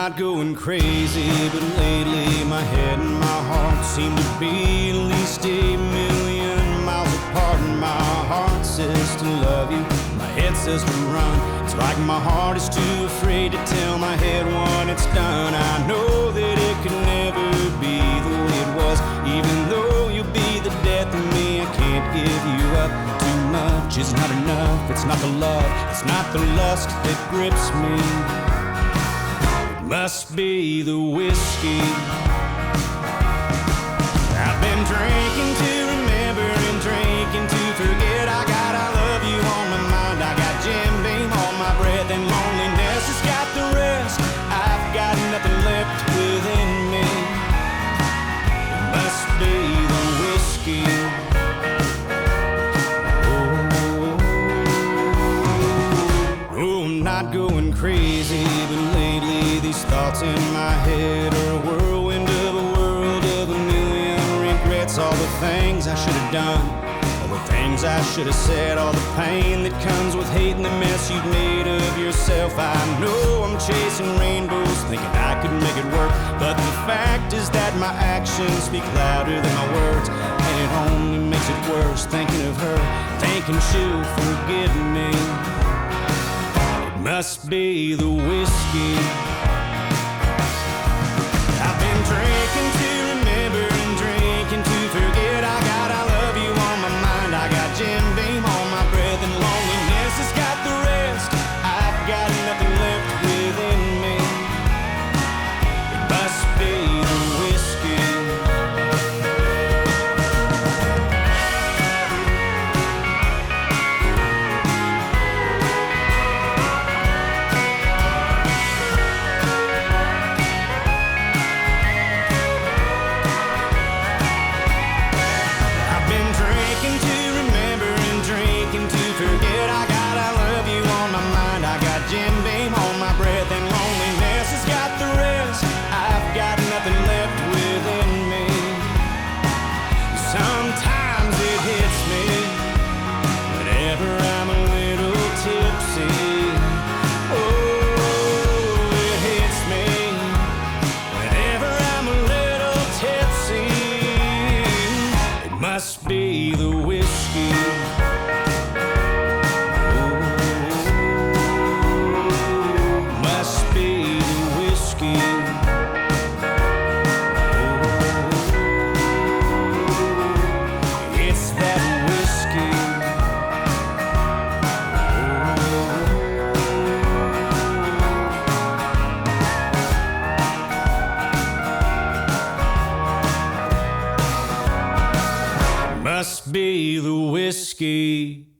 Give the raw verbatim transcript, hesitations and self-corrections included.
not going crazy, but lately my head and my heart seem to be at least a million miles apart. And my heart says to love you, my head says to run. It's like my heart is too afraid to tell my head when it's done. I know that it could never be the way it was, even though you'll be the death of me. I can't give you up. Too much is not enough. It's not the love, it's not the lust that grips me. Must be the whiskey. I've been drinking to remember and drinking to forget. I got I love you on my mind. I got Jim Beam on my breath, and loneliness has got the rest. I've got nothing left within me. It must be the whiskey. Oh, oh, I'm not going crazy, but lately these thoughts in my head are a whirlwind of a world of a million regrets. All the things I should have done, all the things I should have said, all the pain that comes with hating the mess you've made of yourself. I know I'm chasing rainbows, thinking I could make it work, but the fact is that my actions speak louder than my words, and it only makes it worse thinking of her, thinking she'll forgive me. It must be the whiskey. I've been drinking to remember and drinking to forget. I got I love you on my mind. I got Jim Beam on my breath, and loneliness has got the rest. I've got nothing left within me. It must be the whiskey. Jim Beam on my breath, and loneliness has got the rest. I've got nothing left within me. Sometimes it hits me whenever I'm a little tipsy. Oh, it hits me whenever I'm a little tipsy. It must be the whiskey. Must be the whiskey.